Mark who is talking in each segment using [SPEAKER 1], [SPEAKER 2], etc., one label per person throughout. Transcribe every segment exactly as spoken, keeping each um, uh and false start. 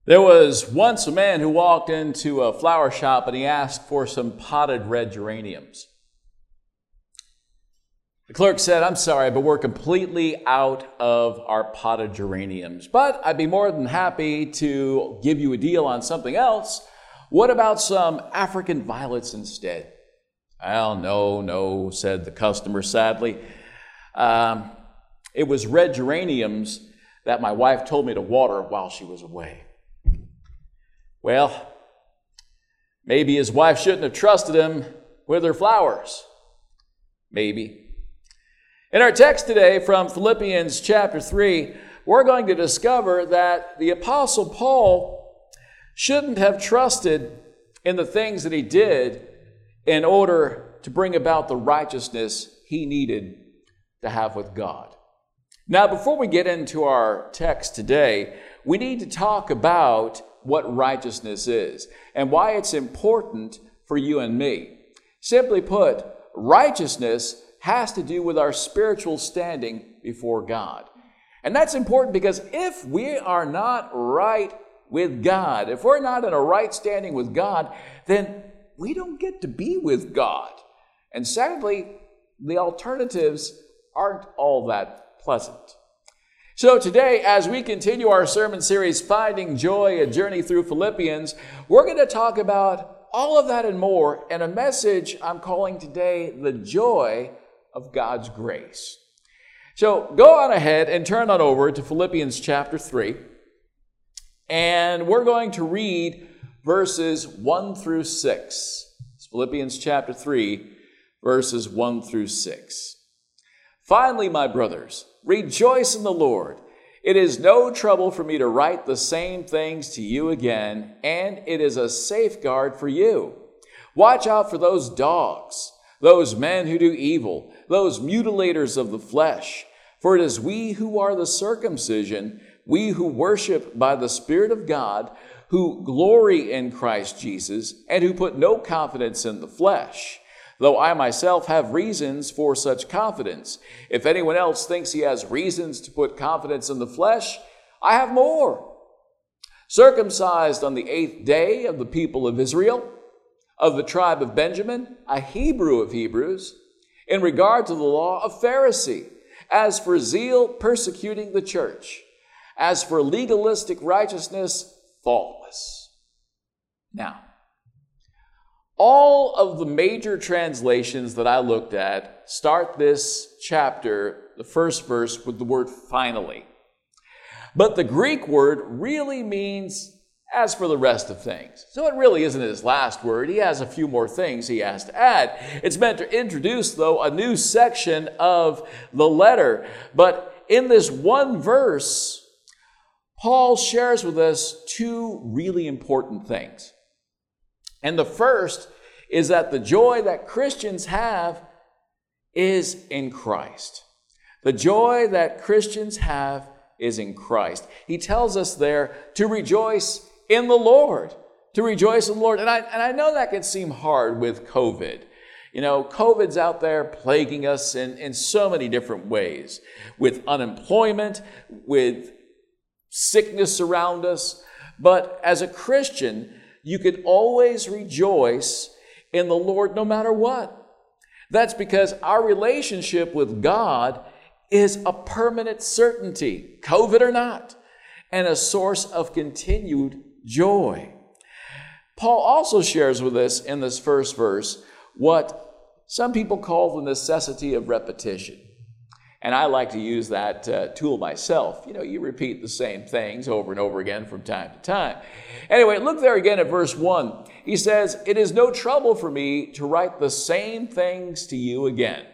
[SPEAKER 1] There was once a man who walked into a flower shop and he asked for some potted red geraniums. The clerk said, "I'm sorry, but we're completely out of our potted geraniums. But I'd be more than happy to give you a deal on something else. What about some African violets instead?" "Well, no, no," said the customer sadly. Um, it was red geraniums that my wife told me to water while she was away. Well, maybe his wife shouldn't have trusted him with her flowers. Maybe. In our text today from Philippians chapter three, we're going to discover that the Apostle Paul shouldn't have trusted in the things that he did in order to bring about the righteousness he needed to have with God. Now, before we get into our text today, we need to talk about what righteousness is and why it's important for you and me. Simply put, righteousness has to do with our spiritual standing before God. And that's important because if we are not right with God, if we're not in a right standing with God, then we don't get to be with God. And sadly, the alternatives aren't all that pleasant. So today, as we continue our sermon series, Finding Joy, a Journey Through Philippians, we're going to talk about all of that and more in a message I'm calling today, The Joy of God's Grace. So go on ahead and turn on over to Philippians chapter three, and we're going to read verses one through six. It's Philippians chapter three, verses one through six. "Finally, my brothers, rejoice in the Lord. It is no trouble for me to write the same things to you again, and it is a safeguard for you. Watch out for those dogs, those men who do evil, those mutilators of the flesh. For it is we who are the circumcision, we who worship by the Spirit of God, who glory in Christ Jesus, and who put no confidence in the flesh. Though I myself have reasons for such confidence. If anyone else thinks he has reasons to put confidence in the flesh, I have more. Circumcised on the eighth day of the people of Israel, of the tribe of Benjamin, a Hebrew of Hebrews, in regard to the law, a Pharisee, as for zeal, persecuting the church, as for legalistic righteousness, faultless." Now, all of the major translations that I looked at start this chapter, the first verse, with the word finally. But the Greek word really means as for the rest of things. So it really isn't his last word. He has a few more things he has to add. It's meant to introduce, though, a new section of the letter. But in this one verse, Paul shares with us two really important things. And the first is that the joy that Christians have is in Christ. The joy that Christians have is in Christ. He tells us there to rejoice in the Lord, to rejoice in the Lord. And I, and I know that can seem hard with COVID. You know, COVID's out there plaguing us in, in so many different ways, with unemployment, with sickness around us. But as a Christian, you can always rejoice in the Lord no matter what. That's because our relationship with God is a permanent certainty, COVID or not, and a source of continued joy. Paul also shares with us in this first verse what some people call the necessity of repetition. And I like to use that uh, tool myself. You know, you repeat the same things over and over again from time to time. Anyway, look there again at verse one. He says, "It is no trouble for me to write the same things to you again."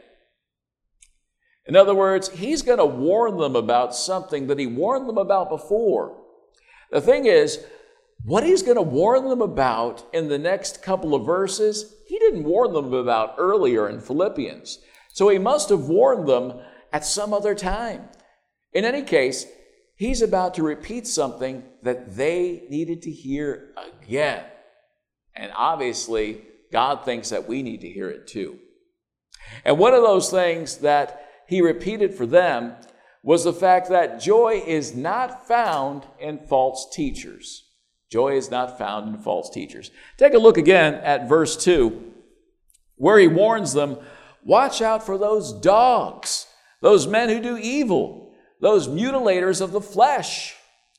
[SPEAKER 1] In other words, he's going to warn them about something that he warned them about before. The thing is, what he's going to warn them about in the next couple of verses, he didn't warn them about earlier in Philippians. So he must have warned them at some other time. In any case, he's about to repeat something that they needed to hear again. And obviously, God thinks that we need to hear it too. And one of those things that he repeated for them was the fact that joy is not found in false teachers. Joy is not found in false teachers. Take a look again at verse two, where he warns them, watch out for those dogs, those men who do evil, those mutilators of the flesh.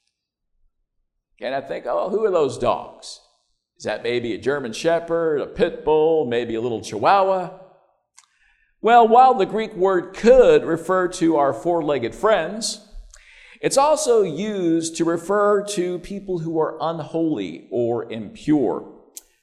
[SPEAKER 1] And I think, oh, who are those dogs? Is that maybe a German Shepherd, a Pit Bull, maybe a little Chihuahua? Well, while the Greek word could refer to our four-legged friends, it's also used to refer to people who are unholy or impure.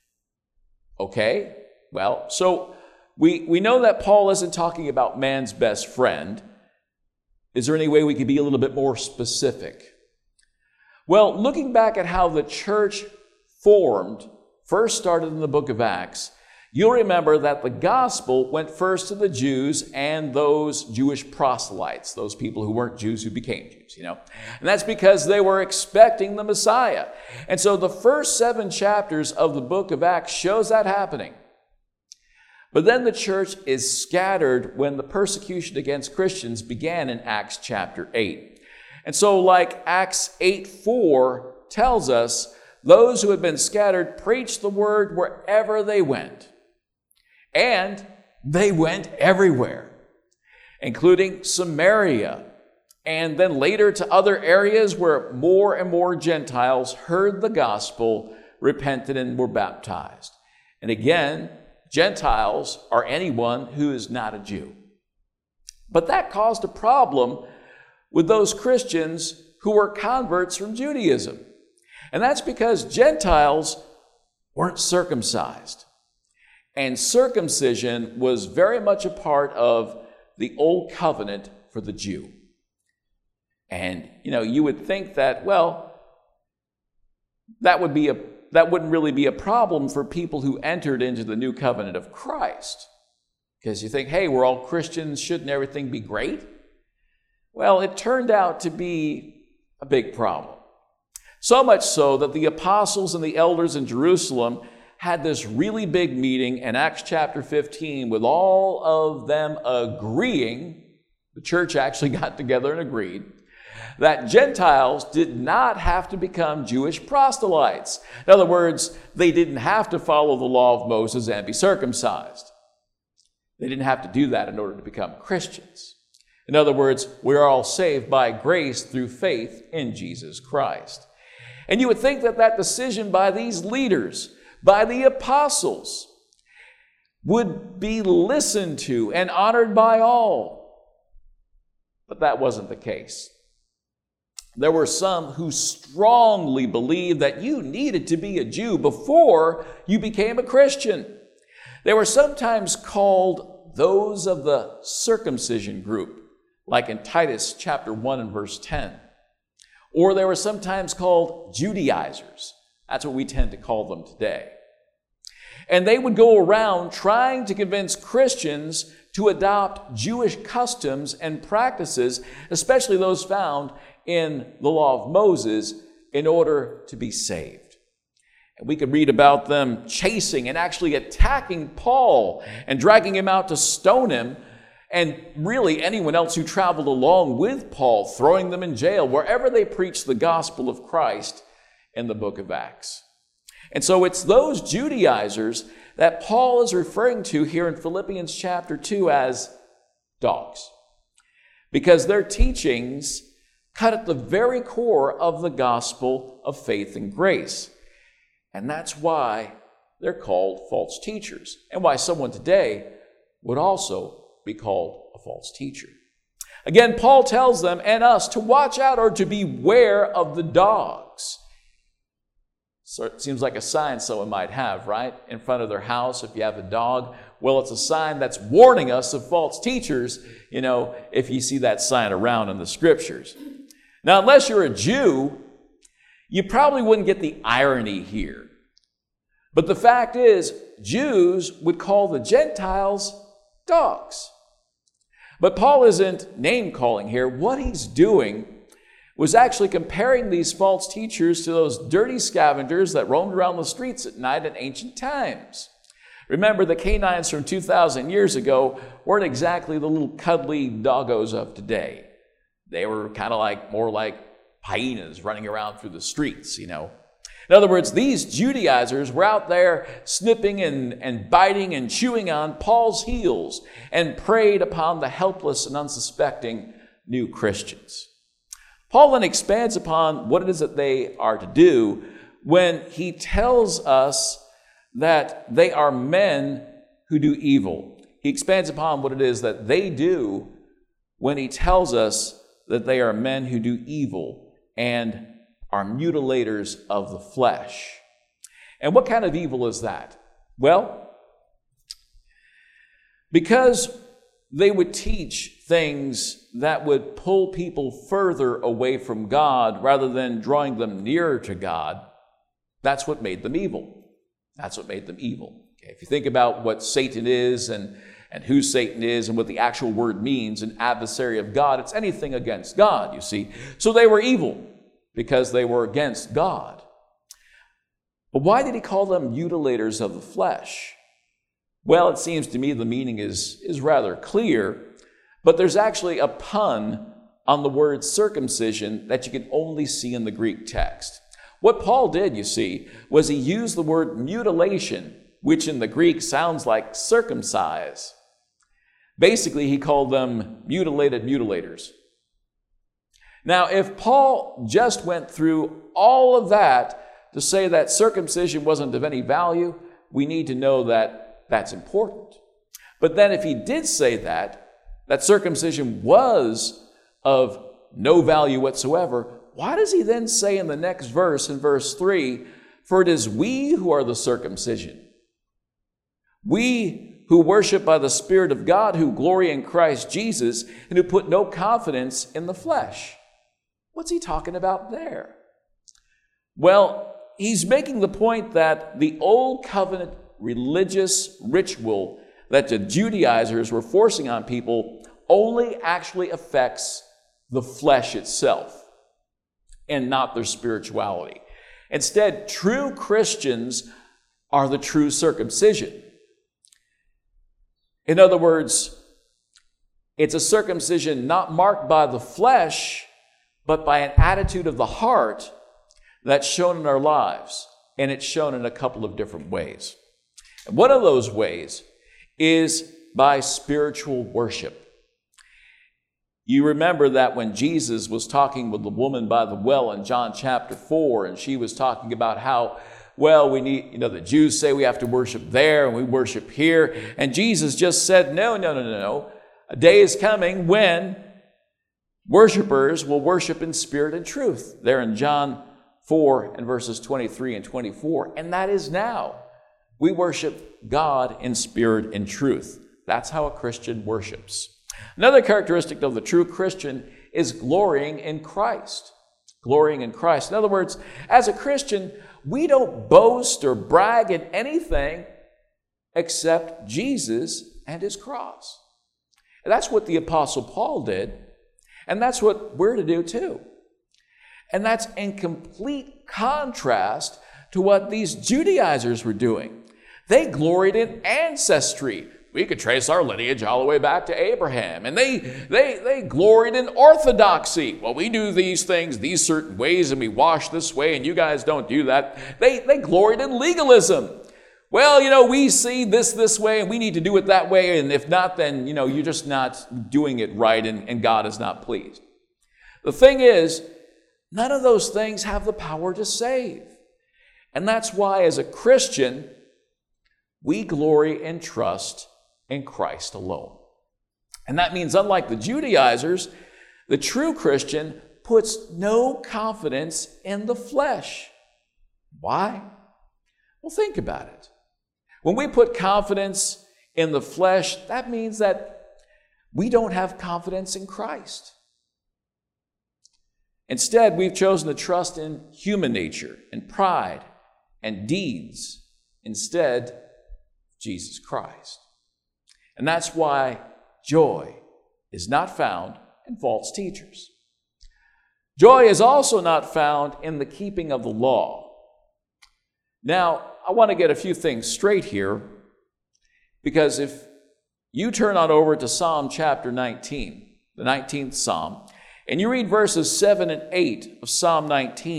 [SPEAKER 1] Okay, well, so we, we know that Paul isn't talking about man's best friend. Is there any way we could be a little bit more specific? Well, looking back at how the church formed, first started in the book of Acts, you'll remember that the gospel went first to the Jews and those Jewish proselytes, those people who weren't Jews who became Jews, you know. And that's because they were expecting the Messiah. And so the first seven chapters of the book of Acts shows that happening. But then the church is scattered when the persecution against Christians began in Acts chapter eight. And so like Acts eight four tells us, those who had been scattered preached the word wherever they went. And they went everywhere, including Samaria, and then later to other areas where more and more Gentiles heard the gospel, repented, and were baptized. And again, Gentiles are anyone who is not a Jew. But that caused a problem with those Christians who were converts from Judaism. And that's because Gentiles weren't circumcised. And circumcision was very much a part of the old covenant for the Jew. And, you know, you would think that, well, that would be a that wouldn't really be a problem for people who entered into the new covenant of Christ. Because you think, hey, we're all Christians, shouldn't everything be great? Well, it turned out to be a big problem. So much so that the apostles and the elders in Jerusalem had this really big meeting in Acts chapter fifteen with all of them agreeing, the church actually got together and agreed, that Gentiles did not have to become Jewish proselytes. In other words, they didn't have to follow the law of Moses and be circumcised. They didn't have to do that in order to become Christians. In other words, we are all saved by grace through faith in Jesus Christ. And you would think that that decision by these leaders, by the apostles, would be listened to and honored by all. But that wasn't the case. There were some who strongly believed that you needed to be a Jew before you became a Christian. They were sometimes called those of the circumcision group, like in Titus chapter one and verse ten. Or they were sometimes called Judaizers. That's what we tend to call them today. And they would go around trying to convince Christians to adopt Jewish customs and practices, especially those found in the law of Moses, in order to be saved. And we could read about them chasing and actually attacking Paul and dragging him out to stone him, and really anyone else who traveled along with Paul, throwing them in jail wherever they preached the gospel of Christ in the book of Acts. And so it's those Judaizers that Paul is referring to here in Philippians chapter two as dogs, because their teachings cut at the very core of the gospel of faith and grace. And that's why they're called false teachers, and why someone today would also be called a false teacher. Again, Paul tells them and us to watch out or to beware of the dogs. So it seems like a sign someone might have, right? In front of their house, if you have a dog. Well, it's a sign that's warning us of false teachers, you know, if you see that sign around in the scriptures. Now, unless you're a Jew, you probably wouldn't get the irony here. But the fact is, Jews would call the Gentiles dogs. But Paul isn't name-calling here. What he's doing was actually comparing these false teachers to those dirty scavengers that roamed around the streets at night in ancient times. Remember, the canines from two thousand years ago weren't exactly the little cuddly doggos of today. They were kind of like, more like hyenas running around through the streets, you know. In other words, these Judaizers were out there snipping and, and biting and chewing on Paul's heels and preyed upon the helpless and unsuspecting new Christians. Paul then expands upon what it is that they are to do when he tells us that they are men who do evil. He expands upon what it is that they do when he tells us that they are men who do evil and are mutilators of the flesh. And what kind of evil is that? Well, because they would teach things that would pull people further away from God rather than drawing them nearer to God, that's what made them evil. That's what made them evil. Okay, if you think about what Satan is and, and who Satan is and what the actual word means, an adversary of God, it's anything against God, you see. So they were evil because they were against God. But why did he call them mutilators of the flesh? Well, it seems to me the meaning is, is rather clear, but there's actually a pun on the word circumcision that you can only see in the Greek text. What Paul did, you see, was he used the word mutilation, which in the Greek sounds like circumcise. Basically, he called them mutilated mutilators. Now, if Paul just went through all of that to say that circumcision wasn't of any value, we need to know that that's important. But then if he did say that, that circumcision was of no value whatsoever, why does he then say in the next verse, in verse three, for it is we who are the circumcision, we who worship by the Spirit of God, who glory in Christ Jesus, and who put no confidence in the flesh? What's he talking about there? Well, he's making the point that the old covenant religious ritual that the Judaizers were forcing on people only actually affects the flesh itself and not their spirituality. Instead, true Christians are the true circumcision. In other words, it's a circumcision not marked by the flesh, but by an attitude of the heart that's shown in our lives. And it's shown in a couple of different ways. And one of those ways is by spiritual worship. You remember that when Jesus was talking with the woman by the well in John chapter four, and she was talking about how, well, we need, you know, the Jews say we have to worship there and we worship here. And Jesus just said, no, no, no, no, no. A day is coming when worshipers will worship in spirit and truth. There in John four and verses twenty-three and twenty-four. And that is now. We worship God in spirit and truth. That's how a Christian worships. Another characteristic of the true Christian is glorying in Christ. Glorying in Christ. In other words, as a Christian, we don't boast or brag in anything except Jesus and his cross. And that's what the Apostle Paul did. And that's what we're to do too. And that's in complete contrast to what these Judaizers were doing. They gloried in ancestry. We could trace our lineage all the way back to Abraham. And they, they, they gloried in orthodoxy. Well, we do these things these certain ways and we wash this way and you guys don't do that. They, they gloried in legalism. Well, you know, we see this this way and we need to do it that way. And if not, then, you know, you're just not doing it right and, and God is not pleased. The thing is, none of those things have the power to save. And that's why as a Christian, we glory and trust in Christ alone. And that means, unlike the Judaizers, the true Christian puts no confidence in the flesh. Why? Well, think about it. When we put confidence in the flesh, that means that we don't have confidence in Christ. Instead, we've chosen to trust in human nature and pride and deeds instead of Jesus Christ. And that's why joy is not found in false teachers. Joy is also not found in the keeping of the law. Now, I want to get a few things straight here, because if you turn on over to Psalm chapter nineteen, the nineteenth Psalm, and you read verses seven and eight of Psalm nineteen,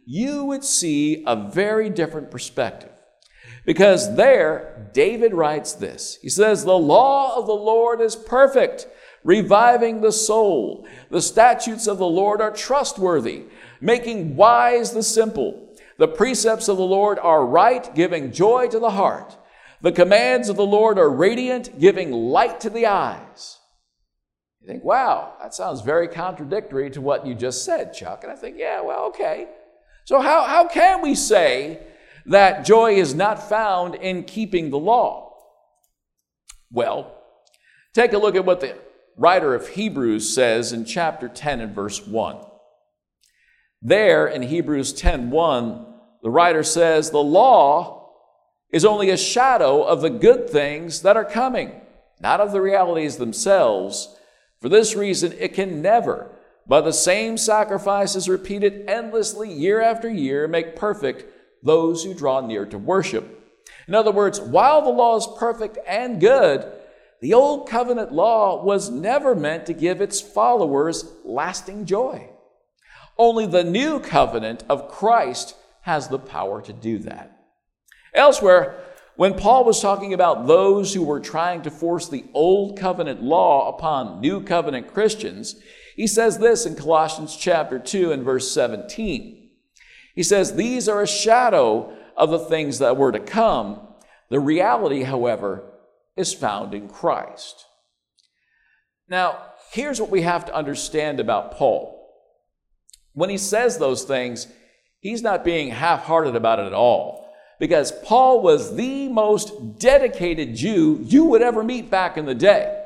[SPEAKER 1] you would see a very different perspective. Because there, David writes this. He says, "The law of the Lord is perfect, reviving the soul. The statutes of the Lord are trustworthy, making wise the simple. The precepts of the Lord are right, giving joy to the heart. The commands of the Lord are radiant, giving light to the eyes." You think, wow, that sounds very contradictory to what you just said, Chuck. And I think, yeah, well, okay. So how, how can we say that joy is not found in keeping the law? Well, take a look at what the writer of Hebrews says in chapter ten and verse one. There in Hebrews ten one, the writer says, "The law is only a shadow of the good things that are coming, not of the realities themselves. For this reason, it can never, by the same sacrifices repeated endlessly year after year, make perfect those who draw near to worship." In other words, while the law is perfect and good, the old covenant law was never meant to give its followers lasting joy. Only the new covenant of Christ has the power to do that. Elsewhere, when Paul was talking about those who were trying to force the old covenant law upon new covenant Christians, he says this in Colossians chapter two and verse seventeen. He says, "These are a shadow of the things that were to come. The reality, however, is found in Christ." Now, here's what we have to understand about Paul. When he says those things, he's not being half-hearted about it at all. Because Paul was the most dedicated Jew you would ever meet back in the day.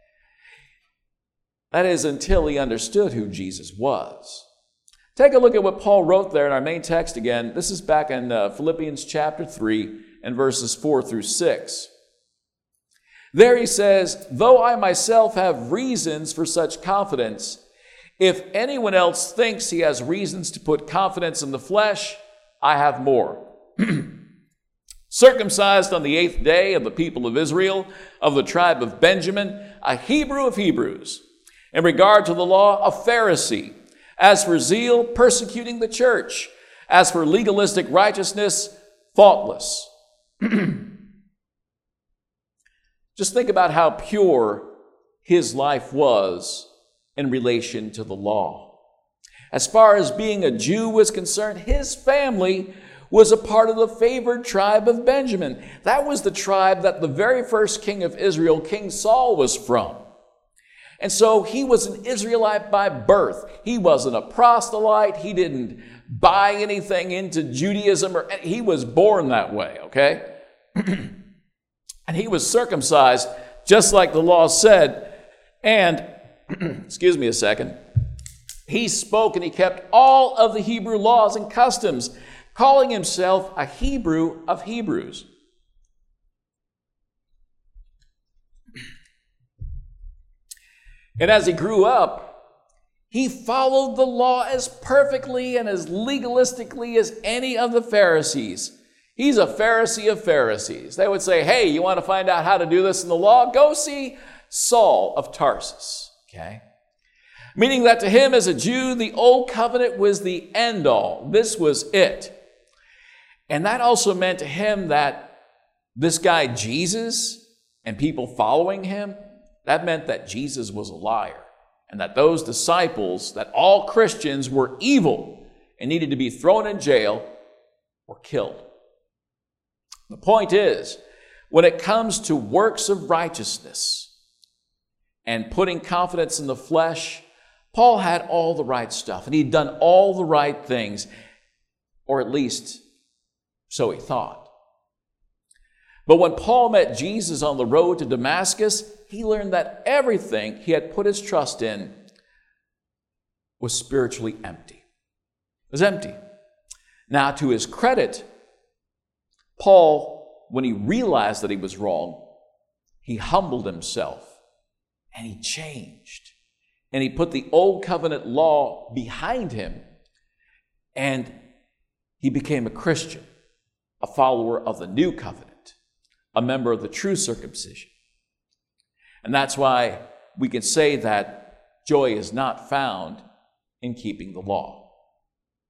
[SPEAKER 1] That is, until he understood who Jesus was. Take a look at what Paul wrote there in our main text again. This is back in uh, Philippians chapter three and verses four through six. There he says, "Though I myself have reasons for such confidence, if anyone else thinks he has reasons to put confidence in the flesh, I have more. Circumcised on the eighth day of the people of Israel, of the tribe of Benjamin, a Hebrew of Hebrews. In regard to the law, a Pharisee. As for zeal, persecuting the church. As for legalistic righteousness, faultless." Just think about how pure his life was in relation to the law. As far as being a Jew was concerned, his family was a part of the favored tribe of Benjamin. That was the tribe that the very first king of Israel, King Saul, was from. And so he was an Israelite by birth. He wasn't a proselyte. He didn't buy anything into Judaism, or he was born that way, okay? And he was circumcised just like the law said. And, excuse me a second, he spoke and he kept all of the Hebrew laws and customs, calling himself a Hebrew of Hebrews. And as he grew up, he followed the law as perfectly and as legalistically as any of the Pharisees. He's a Pharisee of Pharisees. They would say, "Hey, you want to find out how to do this in the law? Go see Saul of Tarsus." Okay? Meaning that to him as a Jew, the old covenant was the end all. This was it. And that also meant to him that this guy Jesus and people following him, that meant that Jesus was a liar, and that those disciples, that all Christians were evil and needed to be thrown in jail or killed. The point is, when it comes to works of righteousness and putting confidence in the flesh, Paul had all the right stuff, and he'd done all the right things, or at least so he thought. But when Paul met Jesus on the road to Damascus, he learned that everything he had put his trust in was spiritually empty. It was empty. Now, to his credit, Paul, when he realized that he was wrong, he humbled himself and he changed. And he put the old covenant law behind him, and he became a Christian, a follower of the new covenant, a member of the true circumcision. And that's why we can say that joy is not found in keeping the law.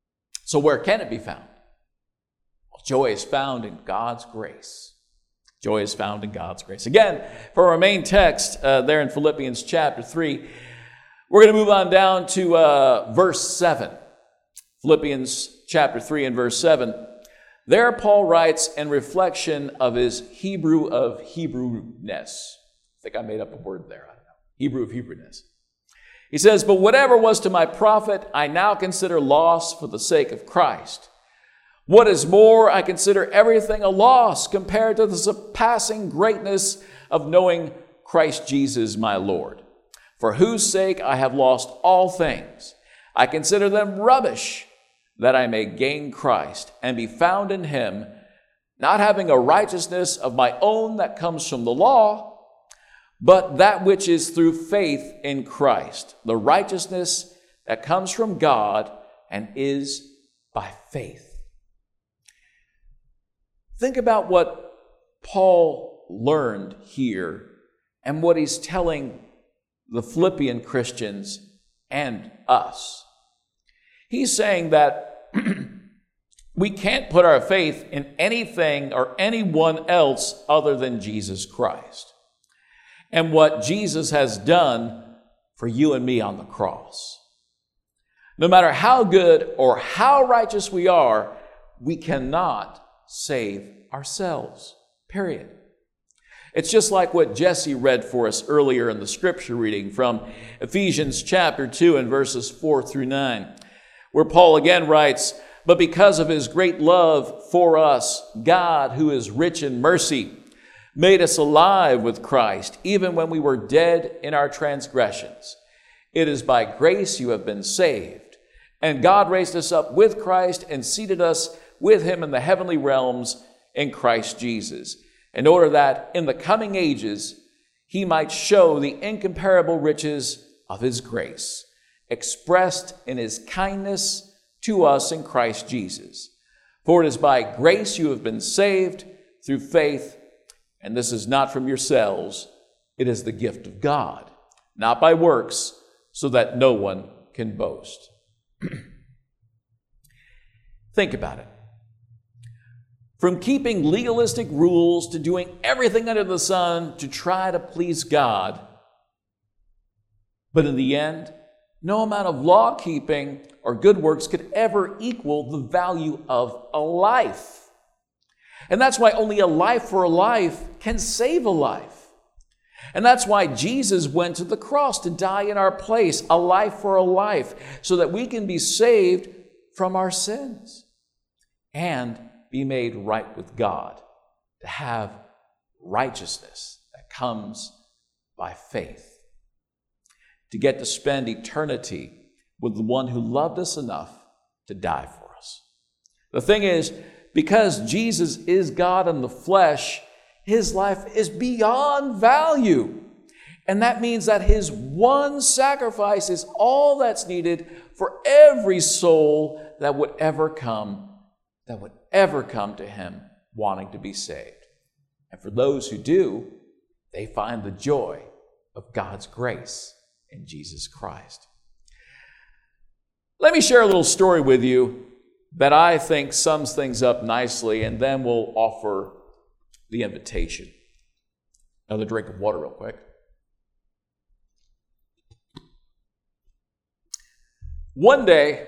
[SPEAKER 1] So where can it be found? Well, joy is found in God's grace. Joy is found in God's grace. Again, for our main text uh, there in Philippians chapter three, we're going to move on down to uh, verse seven. Philippians chapter three and verse seven. There Paul writes in reflection of his Hebrew of Hebrewness. I think I made up a word there. I don't know. Hebrew of Hebrewness. He says, but whatever was to my profit, I now consider loss for the sake of Christ. What is more, I consider everything a loss compared to the surpassing greatness of knowing Christ Jesus my Lord, for whose sake I have lost all things. I consider them rubbish, that I may gain Christ and be found in him, not having a righteousness of my own that comes from the law, but that which is through faith in Christ, the righteousness that comes from God and is by faith. Think about what Paul learned here and what he's telling the Philippian Christians and us. He's saying that we can't put our faith in anything or anyone else other than Jesus Christ and what Jesus has done for you and me on the cross. No matter how good or how righteous we are, we cannot save ourselves, period. It's just like what Jesse read for us earlier in the scripture reading from Ephesians chapter two and verses four through nine, where Paul again writes, but because of his great love for us, God, who is rich in mercy, made us alive with Christ, even when we were dead in our transgressions. It is by grace you have been saved. And God raised us up with Christ and seated us with him in the heavenly realms in Christ Jesus, in order that in the coming ages he might show the incomparable riches of his grace, expressed in his kindness to us in Christ Jesus. For it is by grace you have been saved through faith, and this is not from yourselves, it is the gift of God, not by works, so that no one can boast. Think about it. From keeping legalistic rules to doing everything under the sun to try to please God. But in the end, no amount of law keeping or good works could ever equal the value of a life. And that's why only a life for a life can save a life. And that's why Jesus went to the cross to die in our place, a life for a life, so that we can be saved from our sins and be made right with God, to have righteousness that comes by faith, to get to spend eternity with the one who loved us enough to die for us. The thing is, because Jesus is God in the flesh, his life is beyond value. And that means that his one sacrifice is all that's needed for every soul that would ever come, that would ever come to him wanting to be saved. And for those who do, they find the joy of God's grace in Jesus Christ. Let me share a little story with you that I think sums things up nicely, and then we'll offer the invitation. Another drink of water real quick. One day,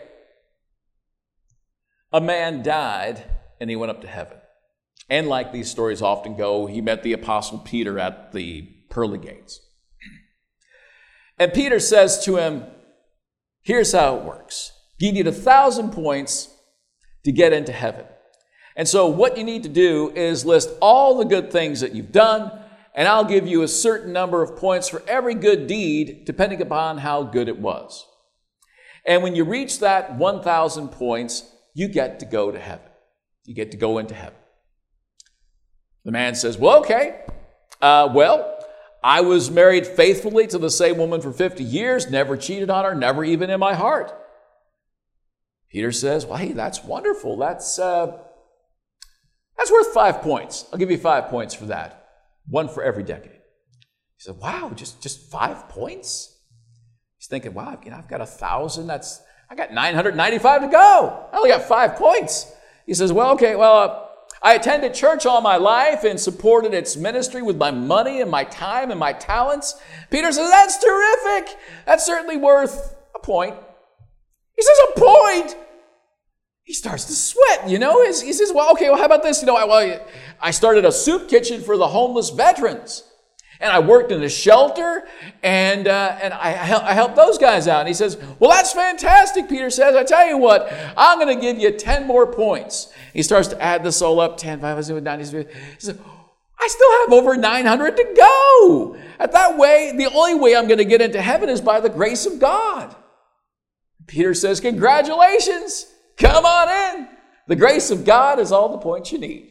[SPEAKER 1] a man died and he went up to heaven. And like these stories often go, he met the Apostle Peter at the pearly gates. And Peter says to him, here's how it works. You need a thousand points to get into heaven. And so what you need to do is list all the good things that you've done, and I'll give you a certain number of points for every good deed, depending upon how good it was. And when you reach that one thousand points, you get to go to heaven. You get to go into heaven. The man says, well, okay. Uh, well, I was married faithfully to the same woman for fifty years, never cheated on her, never even in my heart. Peter says, well, hey, that's wonderful. That's, uh, that's worth five points. I'll give you five points for that. One for every decade. He said, wow, just, just five points? He's thinking, wow, you know, I've got a thousand. That's I got nine hundred ninety-five to go. I only got five points. He says, well, okay, well, uh, I attended church all my life and supported its ministry with my money and my time and my talents. Peter says, that's terrific. That's certainly worth a point. He says, a point? He starts to sweat, you know. He says, well, okay, well, how about this? You know, I, well, I started a soup kitchen for the homeless veterans. And I worked in a shelter, and uh, and I, I helped those guys out. And he says, well, that's fantastic, Peter says. I tell you what, I'm going to give you ten more points. He starts to add this all up, ten, five, nine, he says, I still have over nine hundred to go. At that way, the only way I'm going to get into heaven is by the grace of God. Peter says, congratulations, come on in. The grace of God is all the points you need.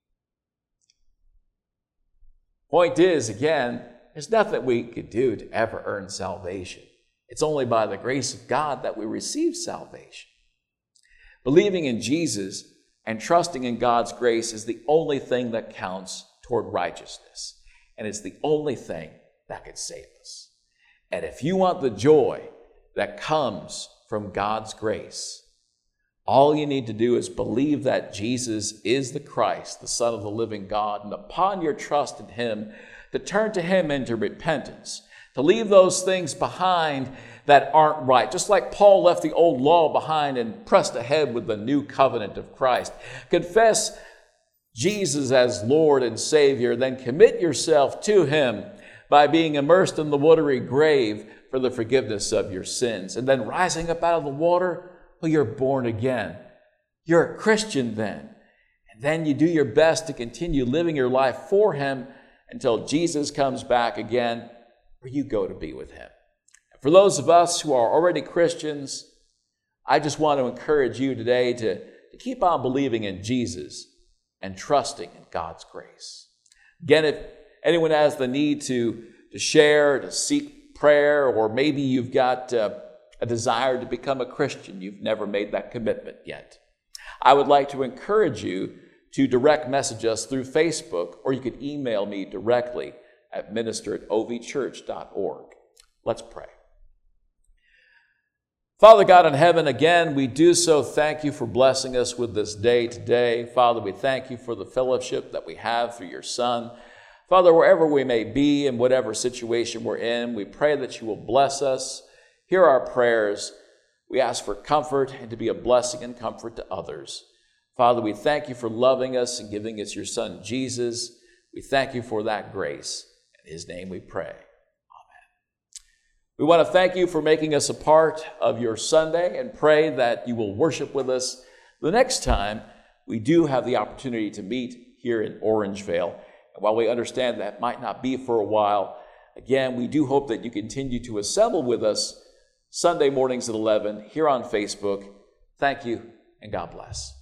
[SPEAKER 1] Point is, again, there's nothing we could do to ever earn salvation. It's only by the grace of God that we receive salvation. Believing in Jesus and trusting in God's grace is the only thing that counts toward righteousness. And it's the only thing that can save us. And if you want the joy that comes from God's grace, all you need to do is believe that Jesus is the Christ, the Son of the living God, and upon your trust in Him, to turn to Him into repentance, to leave those things behind that aren't right. Just like Paul left the old law behind and pressed ahead with the new covenant of Christ. Confess Jesus as Lord and Savior, then commit yourself to Him by being immersed in the watery grave for the forgiveness of your sins. And then rising up out of the water, well, you're born again. You're a Christian then. And then you do your best to continue living your life for Him until Jesus comes back again, or you go to be with Him. And for those of us who are already Christians, I just want to encourage you today to, to keep on believing in Jesus and trusting in God's grace. Again, if anyone has the need to, to share, to seek prayer, or maybe you've got uh, a desire to become a Christian, you've never made that commitment yet, I would like to encourage you to direct message us through Facebook, or you could email me directly at minister at o v church dot org. Let's pray. Father God in heaven, again, we do so thank you for blessing us with this day today. Father, we thank you for the fellowship that we have through your Son. Father, wherever we may be, in whatever situation we're in, we pray that you will bless us. Hear our prayers. We ask for comfort and to be a blessing and comfort to others. Father, we thank you for loving us and giving us your Son, Jesus. We thank you for that grace. In His name we pray. Amen. We want to thank you for making us a part of your Sunday and pray that you will worship with us the next time we do have the opportunity to meet here in Orangevale. And while we understand that might not be for a while, again, we do hope that you continue to assemble with us Sunday mornings at eleven here on Facebook. Thank you, and God bless.